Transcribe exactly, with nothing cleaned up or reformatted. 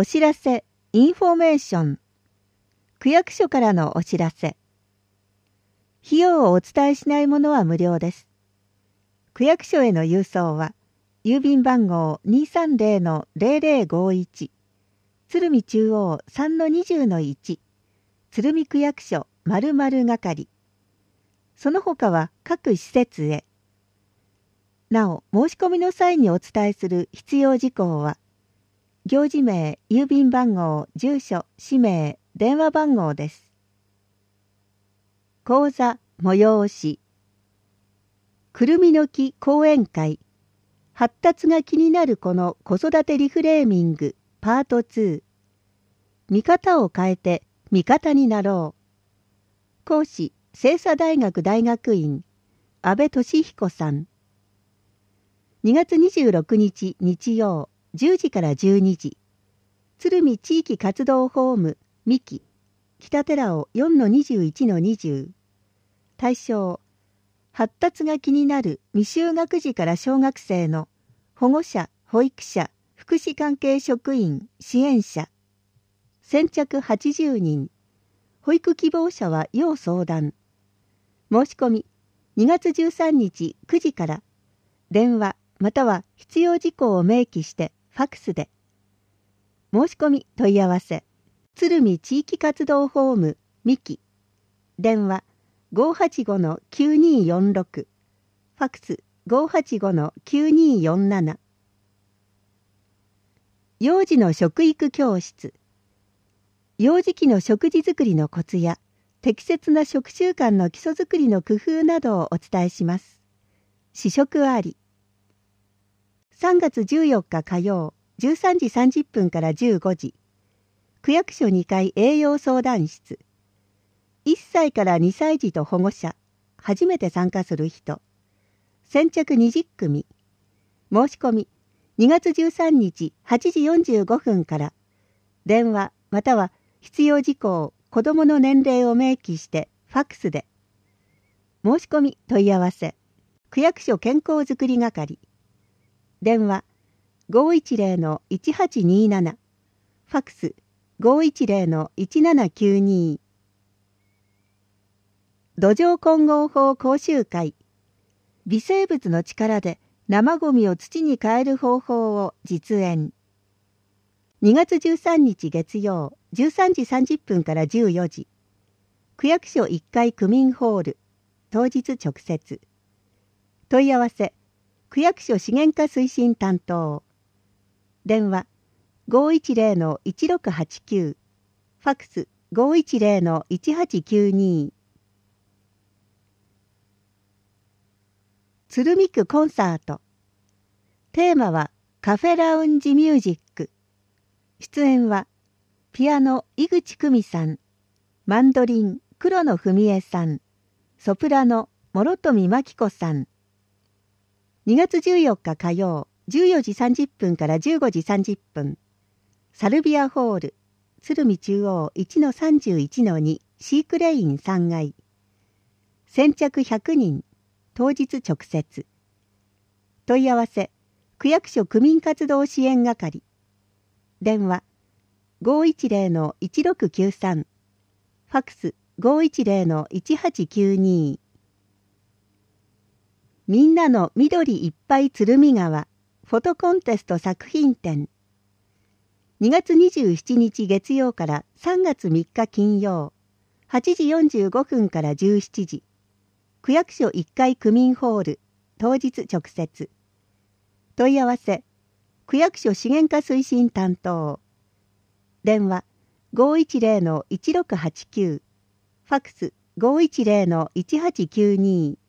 お知らせ、インフォメーション。区役所からのお知らせ。費用をお伝えしないものは無料です。区役所への郵送は、郵便番号 にさんぜろのぜろぜろごいち、鶴見中央 さんのにじゅうのいち、鶴見区役所〇〇係。その他は各施設へ。なお、申し込みの際にお伝えする必要事項は、行事名、郵便番号、住所、氏名、電話番号です。講座、催し。くるみの木講演会。発達が気になるこの子育てリフレーミング、パートツー。見方を変えて、味方になろう。講師、清華大学大学院、安倍俊彦さん。にがつにじゅうろくにち日曜、じゅうじからじゅうにじ。鶴見地域活動ホーム、三木、北寺尾 よんのにじゅういちのにじゅう。対象、発達が気になる未就学児から小学生の保護者、保育者、福祉関係職員、支援者。先着はちじゅうにん。保育希望者は要相談。申し込み、にがつじゅうさんにちくじから、電話または必要事項を明記して、ファックスで。申し込み問い合わせ。鶴見地域活動ホーム、三木。電話ごーはちごのきゅうにーよんろく。ファックスごーはちごのきゅうにーよんなな。幼児の食育教室。幼児期の食事作りのコツや、適切な食習慣の基礎作りの工夫などをお伝えします。試食あり。さんがつじゅうよっか火曜、じゅうさんじさんじゅっぷんからじゅうごじ。区役所にかい栄養相談室。いっさいからにさい児と保護者、初めて参加する人。先着にじゅっくみ。申し込み、にがつじゅうさんにちはちじよんじゅうごふんから、電話または必要事項、子どもの年齢を明記してファックスで。申し込み問い合わせ。区役所健康づくり係。電話ごーいちぜろのいちはちにーなな。ファックスごーいちぜろのいちななきゅうに。土壌混合法講習会。微生物の力で生ごみを土に変える方法を実演。にがつじゅうさんにち月曜、じゅうさんじさんじゅっぷんからじゅうよじ。区役所いっかい区民ホール。当日直接。問い合わせ。区役所資源課推進担当。電話ごーいちぜろのいちろくはちきゅう。ファックスごーいちぜろのいちはちきゅうに。鶴見区コンサート。テーマはカフェラウンジミュージック。出演はピアノ井口久美さん、マンドリン黒野文江さん、ソプラノ諸富真紀子さん。にがつじゅうよっか火曜、じゅうよじさんじゅっぷんからじゅうごじさんじゅっぷん。サルビアホール、鶴見中央 いちのさんじゅういちのに シークレインさんがい。先着ひゃくにん、当日直接。問い合わせ、区役所区民活動支援係。電話ごーいちぜろのいちろくきゅうさん。ファックスごーいちぜろのいちはちきゅうに。みんなの緑いっぱい鶴見川フォトコンテスト作品展。にがつにじゅうしちにち月曜からさんがつみっか金曜、はちじよんじゅうごふんからじゅうしちじ。区役所いっかい区民ホール。当日直接。問い合わせ。区役所資源課推進担当。電話ごーいちぜろのいちろくはちきゅう。ファックスごーいちぜろのいちはちきゅうに。